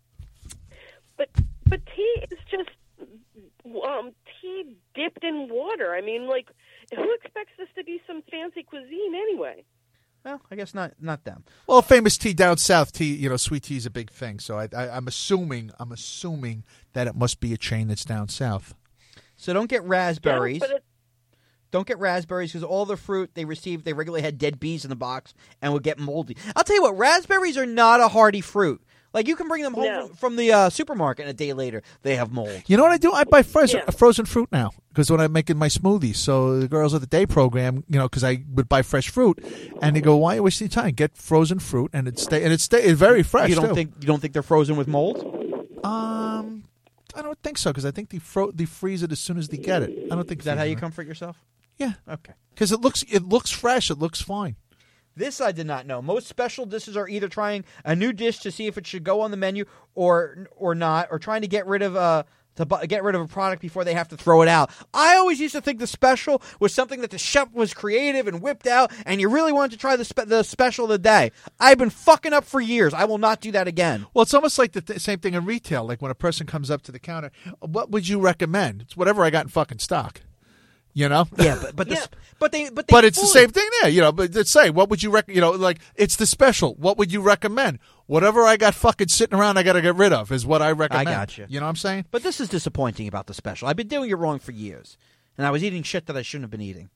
But but tea is just um, tea dipped in water. I mean, like, who expects this to be some fancy cuisine anyway? Well, I guess not not them. Well, famous tea down south, tea. You know, sweet tea is a big thing. So I, I, I'm assuming, I'm assuming that it must be a chain that's down south. So don't get raspberries. Yeah, but it, Don't get raspberries because all the fruit they received, they regularly had dead bees in the box and would get moldy. I'll tell you what, raspberries are not a hardy fruit. Like, you can bring them home No. from the uh, supermarket and a day later they have mold. You know what I do? I buy frozen, Yeah. frozen fruit now because when I'm making my smoothies. So the girls at the day program, you know, because I would buy fresh fruit, and they go, "Why are you wasting time? Get frozen fruit, and it stay and it stay it's very fresh." You don't too. think you don't think they're frozen with mold? Um, I don't think so because I think they fro- they freeze it as soon as they get it. I don't think Is that how you freeze it. comfort yourself? Yeah, Okay. because it looks it looks fresh. It looks fine. This I did not know. Most special dishes are either trying a new dish to see if it should go on the menu or or not, or trying to get rid of uh to bu- get rid of a product before they have to throw it out. I always used to think the special was something that the chef was creative and whipped out, and you really wanted to try the spe- the special of the day. I've been fucking up for years. I will not do that again. Well, it's almost like the th- same thing in retail. Like when a person comes up to the counter, what would you recommend? It's whatever I got in fucking stock. You know? Yeah, but but Yeah. the, but they but they But it's the fully- same thing there, you know. But let's say, what would you rec? You know, like it's the special. What would you recommend? Whatever I got fucking sitting around, I got to get rid of is what I recommend. gotcha. You know what I'm saying? But this is disappointing about the special. I've been doing it wrong for years, and I was eating shit that I shouldn't have been eating.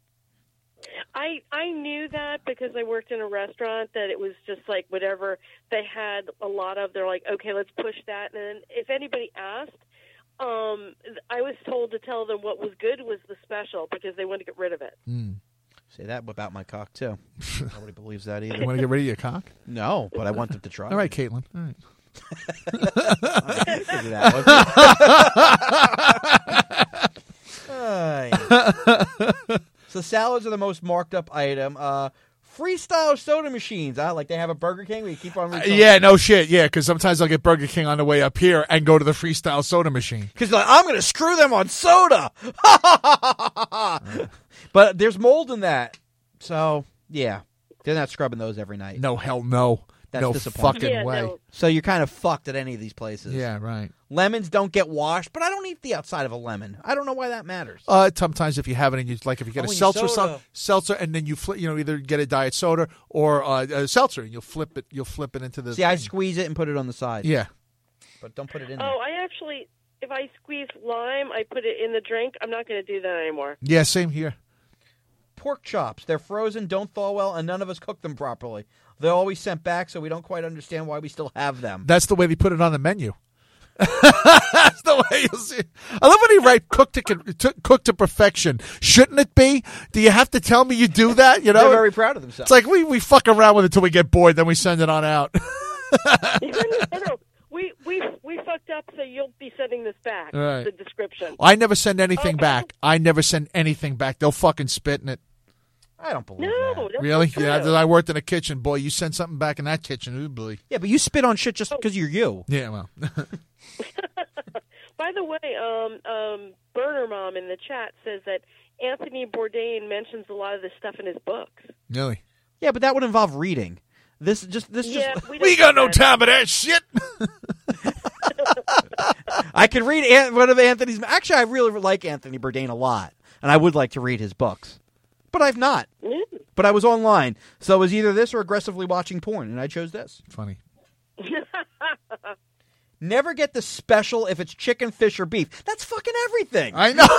I I knew that because I worked in a restaurant that it was just like whatever they had a lot of. They're like, okay, let's push that. And then if anybody asked, um, I was told to tell them what was good was the special because they wanted to get rid of it. Say that about my cock too. Nobody believes that either. You want to get rid of your cock? No, but I want them to try. All right, Caitlin. All right. Figure that one. Uh, so salads are the most marked up item. Uh, freestyle soda machines. I like they have a Burger King where you keep on. Uh, refilling. yeah, no shit. Yeah, because sometimes I'll get Burger King on the way up here and go to the freestyle soda machine. Because like, I'm going to screw them on soda. But there's mold in that. So, yeah. They're not scrubbing those every night. No, hell no. That's no disappointing. fucking Yeah, way. no. So you're kind of fucked at any of these places. Yeah, right. Lemons don't get washed, but I don't eat the outside of a lemon. I don't know why that matters. Uh, sometimes if you have it and you like, if you get Oh, a and seltzer, your some, soda. seltzer, and then you flip, you know, either get a diet soda or uh, a seltzer, and you'll flip it, you'll flip it into the. See, I thing. squeeze it and put it on the side. Yeah. But don't put it in Oh, I actually, if I squeeze lime, I put it in the drink. I'm not going to do that anymore. Yeah, same here. there. Pork chops. They're frozen, don't thaw well, and none of us cook them properly. They're always sent back, so we don't quite understand why we still have them. That's the way they put it on the menu. That's the way you see it. I love when he write cook to, to cook to perfection. Shouldn't it be? Do you have to tell me you do that? You know, They're very proud of themselves. it's like we, we fuck around with it till we get bored, then we send it on out. no, no, we, we, we fucked up, so you'll be sending this back, Right. the description. I never send anything Oh. back. I never send anything back. They'll fucking spit in it. I don't believe No, that. that's Really? not true. Yeah, I worked in a kitchen. Boy, you send something back in that kitchen. Ooh, boy. Yeah, but you spit on shit just because you're you. Yeah, well. By the way, um, um, Burner Mom in the chat says that Anthony Bourdain mentions a lot of this stuff in his books. Really? Yeah, but that would involve reading. This just this Yeah, just we, We don't got do no that. time for that shit. I can read An- one of Anthony's. Actually, I really like Anthony Bourdain a lot, and I would like to read his books, but I've not. Mm. But I was online, so it was either this or aggressively watching porn, and I chose this. Funny. Never get the special if it's chicken, fish, or beef. That's fucking everything. I know.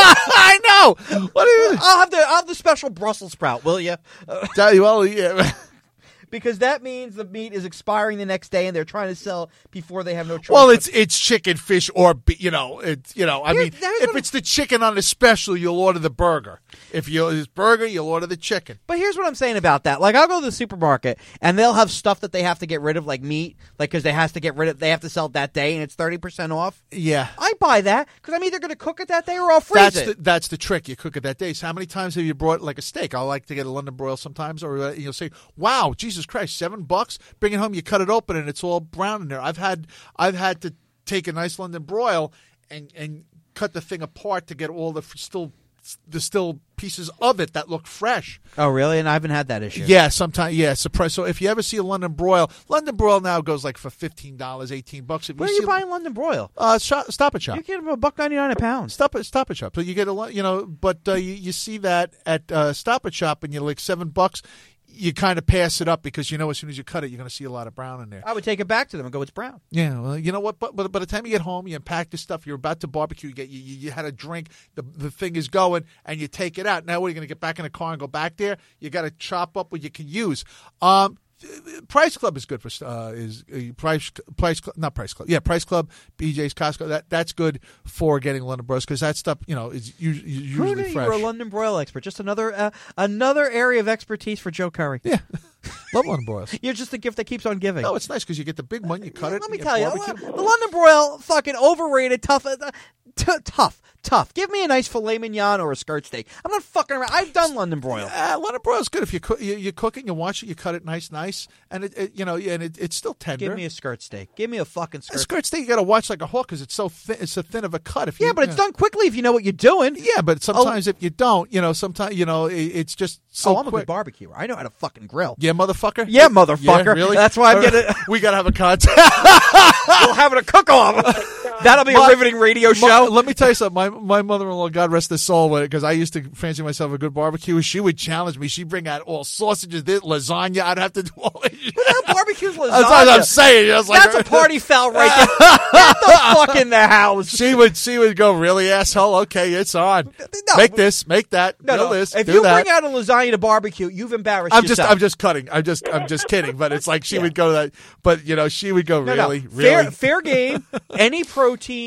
I know. What are you? I'll have the I'll have the special Brussels sprout, will you? Uh, Tell you well, yeah. because that means the meat is expiring the next day, and they're trying to sell before they have no choice. Well, it's it's chicken, fish, or be- you know, it's you know. I Here- mean, here's if what it's the chicken on the special, you'll order the burger. If you it's burger, you'll order the chicken. But here's what I'm saying about that. Like, I'll go to the supermarket, and they'll have stuff that they have to get rid of, like meat, like because they has to get rid of, they have to sell it that day, and it's thirty percent off. Yeah. I buy that because I'm either going to cook it that day or I'll freeze That's it. the, that's the trick. You cook it that day. So how many times have you brought like a steak? I like to get a London broil sometimes, or uh, you'll say, "Wow, Jesus Christ, seven bucks!" Bring it home. You cut it open, and it's all brown in there. I've had I've had to take a nice London broil and and cut the thing apart to get all the f- still the still pieces of it that look fresh. Oh, really? And I haven't had that issue. Yeah, sometimes. Yeah, surprise. So if you ever see a London broil, London broil now goes like for fifteen dollars, eighteen bucks. If Where are see you buying London broil? Uh, shop, Stop and Shop. You get them a buck ninety nine a pound. Stop at Stop and Shop. So you get a lot, you know, but uh, you, you see that at uh, Stop and Shop, and you're like seven bucks. You kind of pass it up because you know as soon as you cut it, you're going to see a lot of brown in there. I would take it back to them and go, it's brown. Yeah, well, you know what? But, but by the time you get home, you unpack the stuff. You're about to barbecue. You get you, you, you had a drink. The the thing is going, and you take it out. Now, what are you going to get back in the car and go back there? You got to chop up what you can use. Um, Price Club is good for uh, is uh, Price Price Club, not Price Club. Yeah, Price Club, B J's, Costco. That that's good for getting London broils because that stuff you know is usually, Who usually knew you fresh. were a London broil expert? Just another uh, another area of expertise for Joe Curry. Yeah, love London broils. You're just a gift that keeps on giving. No, it's nice because you get the big one, you cut it. Let me you tell you, barbecue. the London broil, fucking overrated, tough, uh, t- tough, tough. Give me a nice filet mignon or a skirt steak. I'm not fucking around. I've done London broil. Uh, London broil is good if you cook. You, you cook it, you wash it, you cut it nice, nice, and it, it you know, and it, it's still tender. Give me a skirt steak. Give me a fucking a skirt. skirt steak. You got to watch like a hawk because it's so thin. It's so thin of a cut. If you, Yeah, but it's done quickly if you know what you're doing. Yeah, but sometimes if you don't, you know, sometimes you know, it, it's just so oh, I'm a quick. good barbecuer. I know how to fucking grill. Yeah, motherfucker. Yeah, motherfucker. Yeah, really? That's why I'm getting. we gotta have a contest. We're having a cook-off. That'll be a My- riveting radio My- show. let me tell you something. My my mother-in-law, God rest her soul, because I used to fancy myself a good barbecue. She would challenge me. She'd bring out all sausages, this, lasagna. I'd have to do all that. Who the hell barbecues lasagna? That's what I'm saying. I was like, That's a party foul right there. Get the fuck in the house. She would she would go, really, asshole? Okay, it's on. No. Make this, make that, No, grill no. this, If do you that. bring out a lasagna to barbecue, you've embarrassed I'm just yourself. I'm just cutting. I'm just I'm just kidding. But it's like she would go to that. But you know, she would go, No, really, no. really. Fair, fair game. Any protein,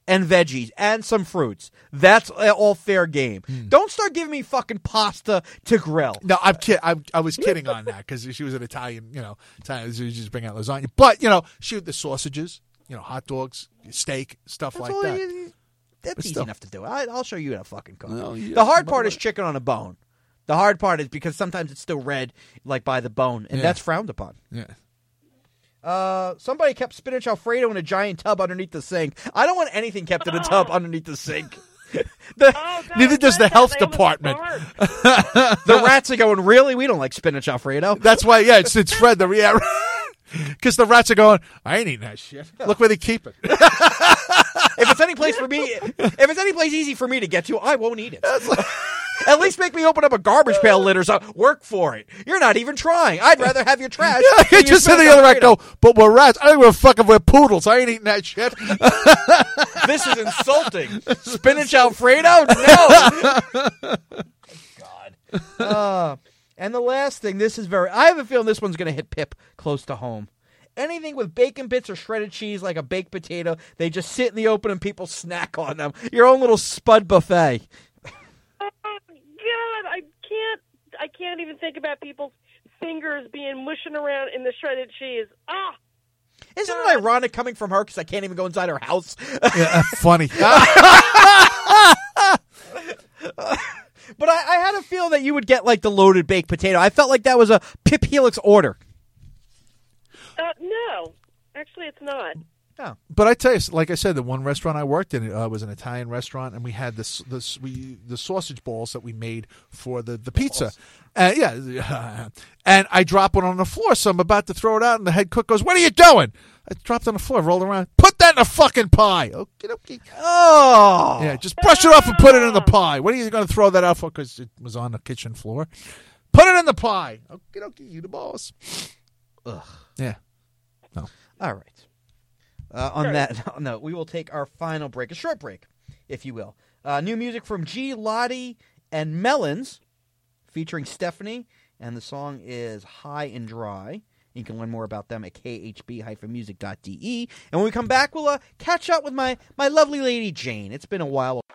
and veggies and some fruits. That's uh, all fair game. Don't start giving me fucking pasta to grill. No, I'm kid. I, I was kidding on that because she was an Italian. You know, Italian. She just bring out lasagna. But you know, shoot the sausages. You know, hot dogs, steak, stuff That's like all that. you- that's But easy still. enough to do. I, I'll show you how to fucking cook. Well, yeah, the hard but- part is chicken on a bone. The hard part is because sometimes it's still red, like by the bone, and Yeah. that's frowned upon. Yeah. Uh, somebody kept spinach Alfredo in a giant tub underneath the sink. I don't want anything kept in a tub underneath the sink. the, Oh, God, Neither does the that- health they almost department. barked. the rats are going, really? We don't like spinach Alfredo. That's why. Yeah, it's it's Fred. The yeah. Because the rats are going, I ain't eating that shit. Look where they keep it. If it's any place for me, if it's any place easy for me to get to, I won't eat it. At least make me open up a garbage pail lid or something. Work for it. You're not even trying. I'd rather have your trash. I than can your just say to spinach the other rat, Alfredo. go, but we're rats. I don't give a fuck if we're poodles. I ain't eating that shit. This is insulting. Spinach Alfredo? No. God. Uh, and the last thing, this is very, I have a feeling this one's going to hit Pip close to home. Anything with bacon bits or shredded cheese, like a baked potato, they just sit in the open and people snack on them. Your own little spud buffet. Oh, God, I can't. I can't even think about people's fingers being mushing around in the shredded cheese. Ah, Isn't God. it ironic coming from her because I can't even go inside her house? Yeah, funny. But I, I had a feel that you would get like the loaded baked potato. I felt like that was a Pip Helix order. uh, no, actually, it's not. Oh. But I tell you, like I said, the one restaurant I worked in uh, was an Italian restaurant, and we had this, this we the sausage balls that we made for the the pizza. Uh, yeah, and I drop one on the floor, so I'm about to throw it out, and the head cook goes, "What are you doing?" I dropped it on the floor, rolled around, put that in a fucking pie. Okay, okay. Oh. Yeah, just brush it off and put it in the pie. What are you going to throw that out for? Because it was on the kitchen floor. Put it in the pie. Okay, okay, you the boss. Ugh. Yeah. All right. Uh, on that note, we will take our final break, a short break, if you will. Uh, new music from G. Lottie and Melons, featuring Stephanie, and the song is High and Dry. You can learn more about them at k h b dash music dot d e. And when we come back, we'll uh, catch up with my, my lovely lady Jane. It's been a while.